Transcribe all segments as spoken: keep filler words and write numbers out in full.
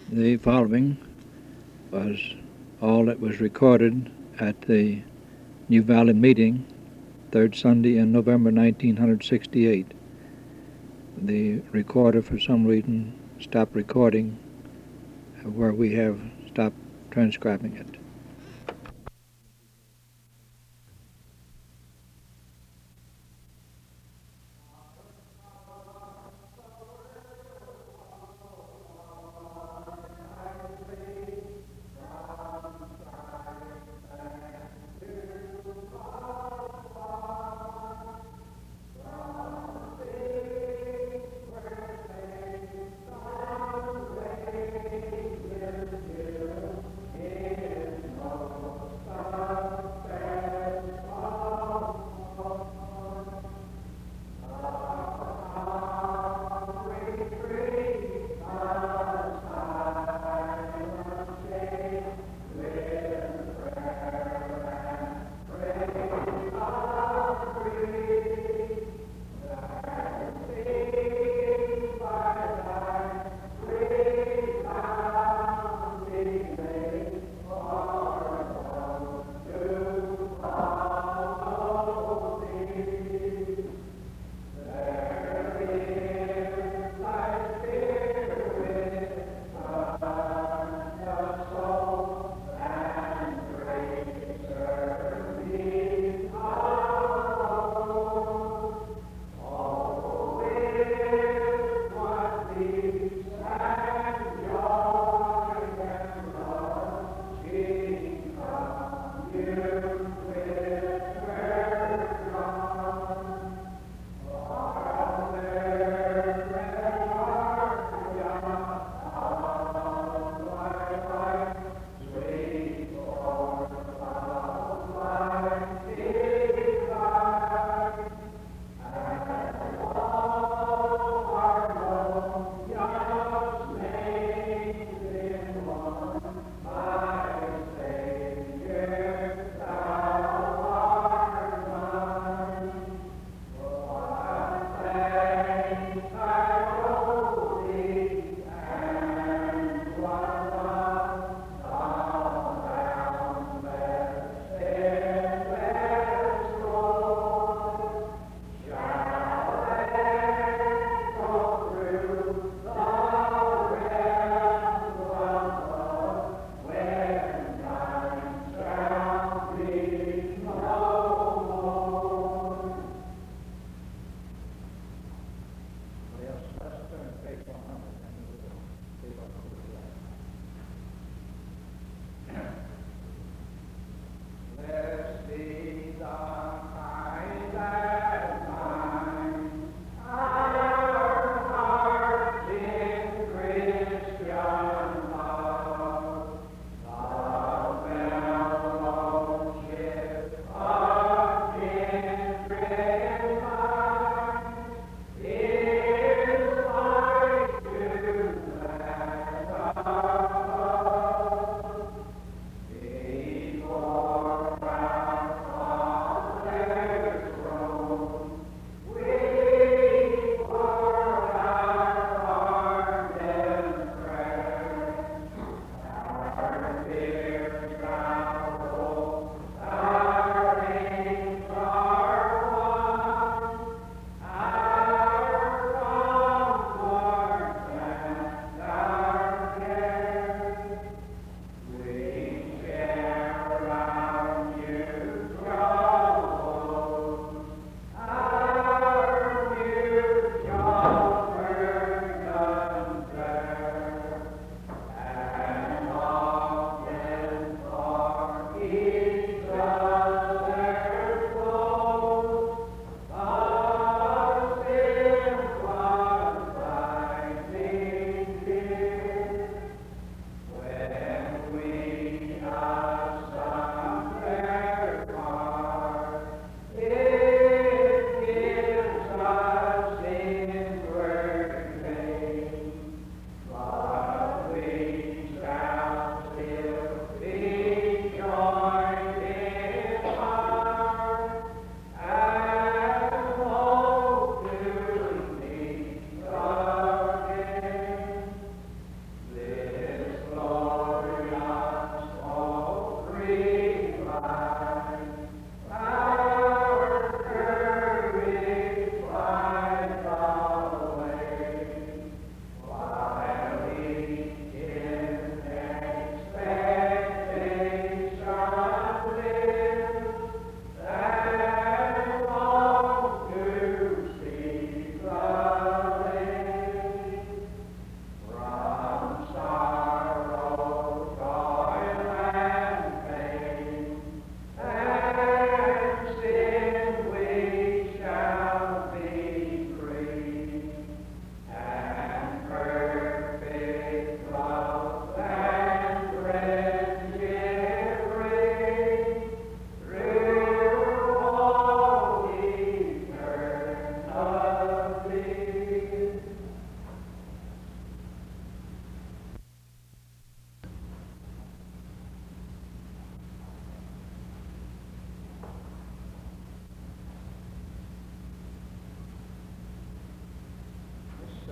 The following was all that was recorded at the New Valley meeting, third Sunday in November nineteen sixty-eight. The recorder, for some reason, stopped recording where we have stopped transcribing it.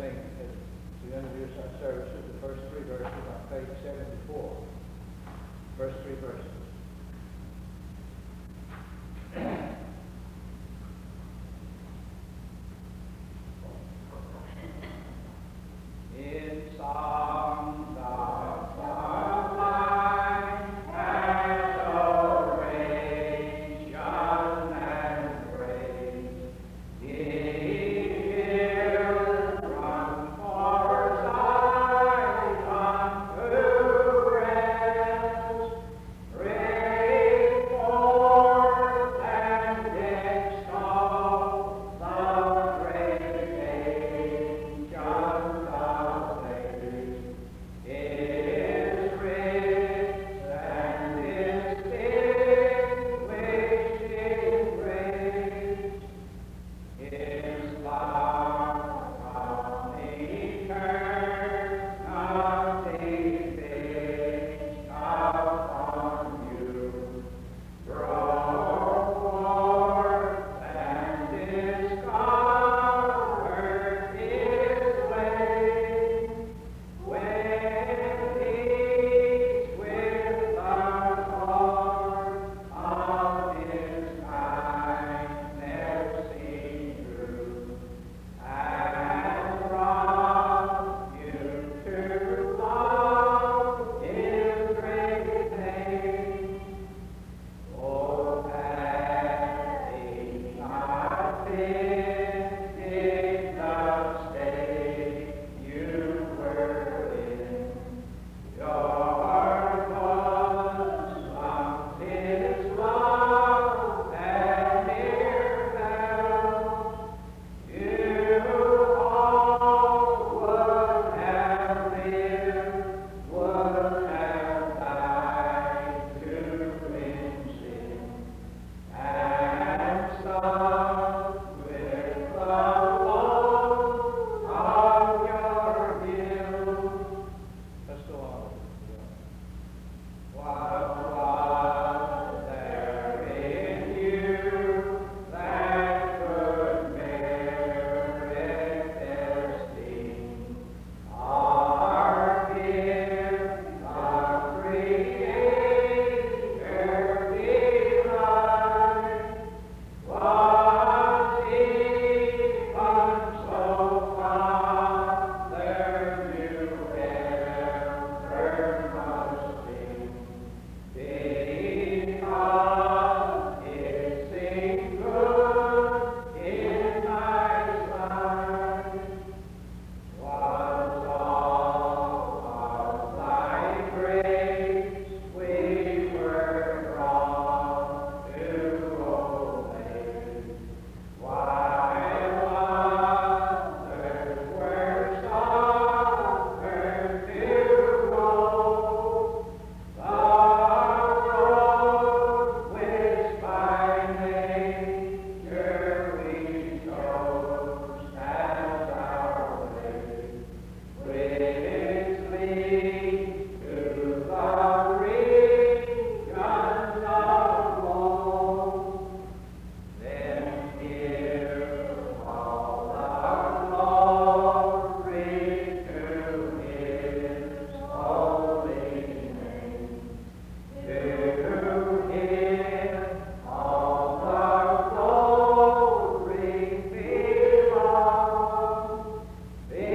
sing as we introduce our services the first three verses on page seventy-four. First three verses. In songs of sunlight and oration and praise, give from foresight unto rest, bring forth and extol the great ancient of days. Is rich and distinguished in grace. His love from eternity fixed upon you. Grow forth and discover His way. When peace with the Lord of His kindness seen through, and brought you to love His great name. Oh, had He not been in the state you were in, your bosom His love had near felt, you all would have lived, would have died to cleanse sin, and sung with the Lord of your hill. Let's go on. What was there in you that could merit esteem? Our gift of Creator divine was even so Father you ever must be, because it seemed good in thy sight. Was all of thy grace we were drawn to obey, while others were suffered to go the road which by nature we chose as our way, which leads to the regions of woe. Then give all the glory to His holy name. To Him all the glory belongs. Be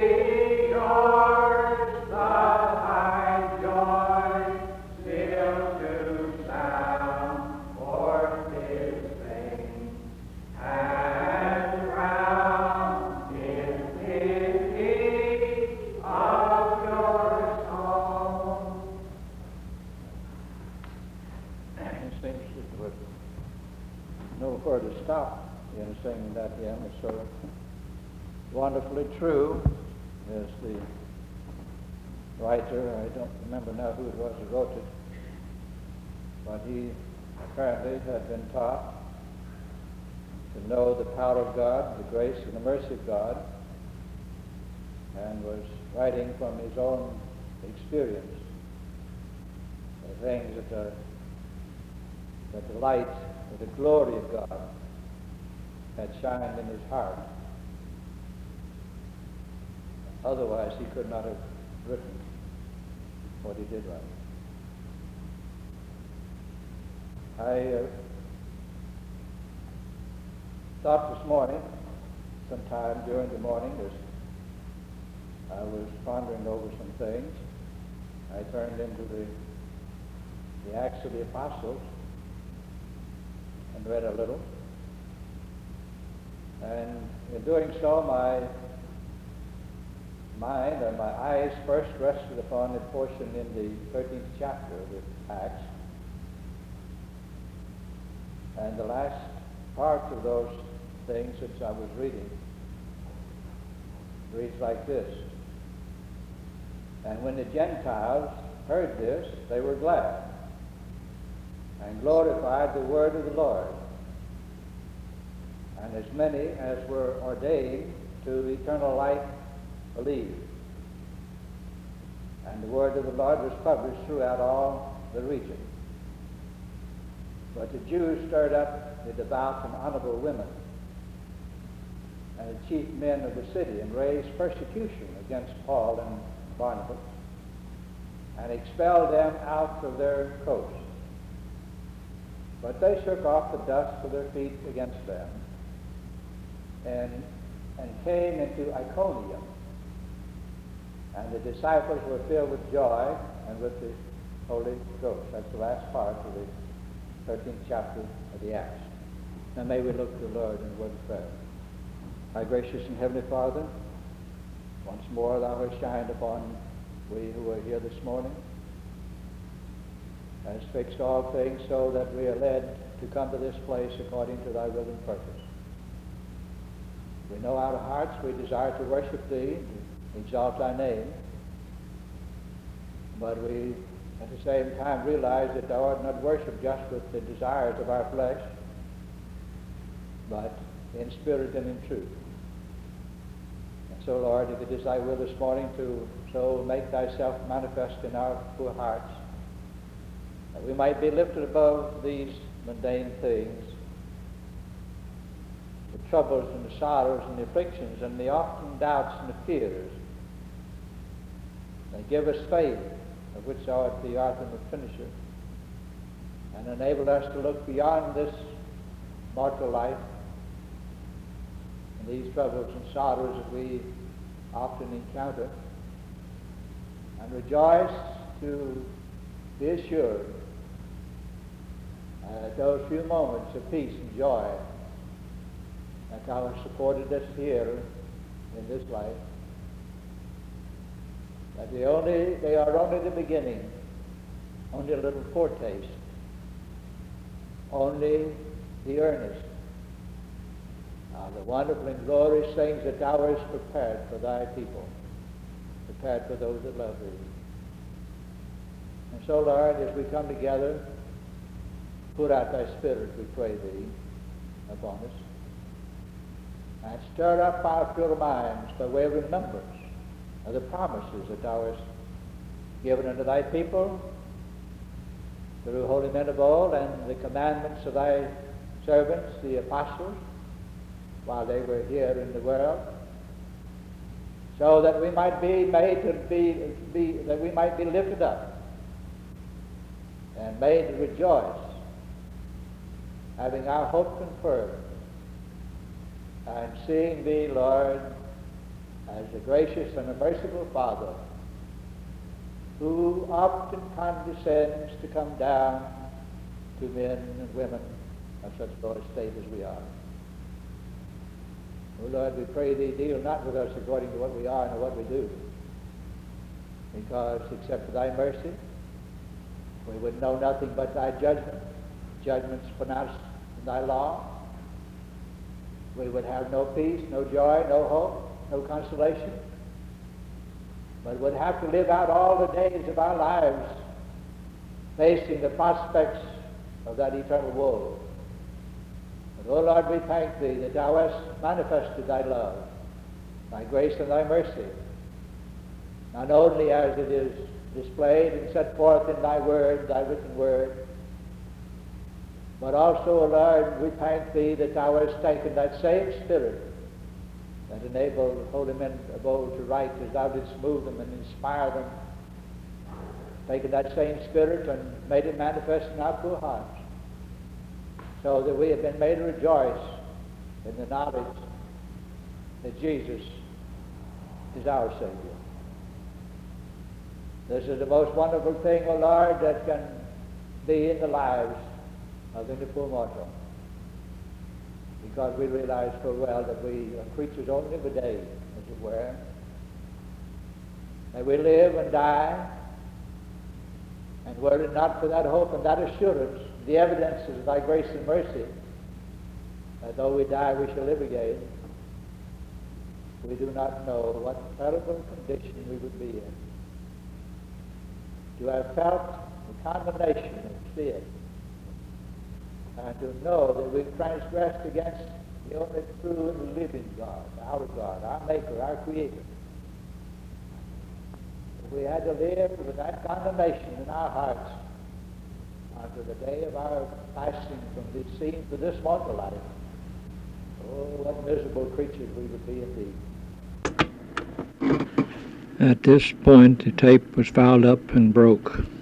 yours the high joy still to sound forth His fame, and round His dignity of your song. It seems it would know where to stop in singing that hymn. It's so wonderfully true, as the writer, I don't remember now who it was who wrote it, but he apparently had been taught to know the power of God, the grace and the mercy of God, and was writing from his own experience, the things that the, that the light, that the glory of God had shined in his heart. Otherwise, he could not have written what he did write. I uh, thought this morning, sometime during the morning, as I was pondering over some things, I turned into the, the Acts of the Apostles and read a little. And in doing so, my mind and my eyes first rested upon a portion in the thirteenth chapter of the Acts. And the last part of those things which I was reading reads like this. And when the Gentiles heard this, they were glad and glorified the word of the Lord. And as many as were ordained to eternal life believed. And the word of the Lord was published throughout all the region. But the Jews stirred up the devout and honorable women and the chief men of the city, and raised persecution against Paul and Barnabas, and expelled them out of their coast. But they shook off the dust of their feet against them, and, and came into Iconium. And the disciples were filled with joy and with the Holy Ghost. That's the last part of the thirteenth chapter of the Acts. Now may we look to the Lord in a word of prayer. Our gracious and heavenly Father, once more thou hast shined upon we who are here this morning, hast fixed all things so that we are led to come to this place according to thy will and purpose. We know out of hearts we desire to worship thee, to exalt thy name, but we at the same time realize that thou art not worshipped just with the desires of our flesh, but in spirit and in truth. And so, Lord, if it is thy will this morning to so make thyself manifest in our poor hearts, that we might be lifted above these mundane things, the troubles and the sorrows and the afflictions and the often doubts and the fears, and give us faith, of which thou art the author and the finisher, and enable us to look beyond this mortal life and these troubles and sorrows that we often encounter, and rejoice to be assured uh, that those few moments of peace and joy that thou hast supported us here in this life, that they, only, they are only the beginning, only a little foretaste, only the earnest of the wonderful and glorious things that thou hast prepared for thy people, prepared for those that love thee. And so, Lord, as we come together, put out thy Spirit, we pray thee, upon us, and stir up our pure minds by way of remembrance of the promises that thou hast given unto thy people through holy men of old, and the commandments of thy servants, the apostles, while they were here in the world, so that we might be made to be, be that we might be lifted up and made to rejoice, having our hope confirmed, and seeing thee, Lord, as a gracious and a merciful Father, who often condescends to come down to men and women of such low estate as we are. O Lord, we pray thee, deal not with us according to what we are and what we do, because except for thy mercy, we would know nothing but thy judgment, judgments pronounced in thy law. We would have no peace, no joy, no hope, no consolation, but would have to live out all the days of our lives facing the prospects of that eternal woe. But, O Lord, we thank thee that thou hast manifested thy love, thy grace and thy mercy, not only as it is displayed and set forth in thy word, thy written word, but also, O Lord, we thank thee that thou hast taken that same Spirit that enabled the holy men of old to write as thou didst move them and inspire them, taken that same spirit and made it manifest in our poor hearts, so that we have been made to rejoice in the knowledge that Jesus is our Savior. This is the most wonderful thing, O Lord, that can be in the lives of any poor mortal, because we realize full well that we are creatures only of a day, as it were, that we live and die, and were it not for that hope and that assurance, the evidences of thy grace and mercy, that though we die we shall live again, we do not know what terrible condition we would be in. To have felt the condemnation of sin, and to know that we've transgressed against the only true and living God, our God, our Maker, our Creator. If we had to live with that condemnation in our hearts unto the day of our passing from these scenes to this mortal life, oh, what miserable creatures we would be indeed. At this point, the tape was fouled up and broke.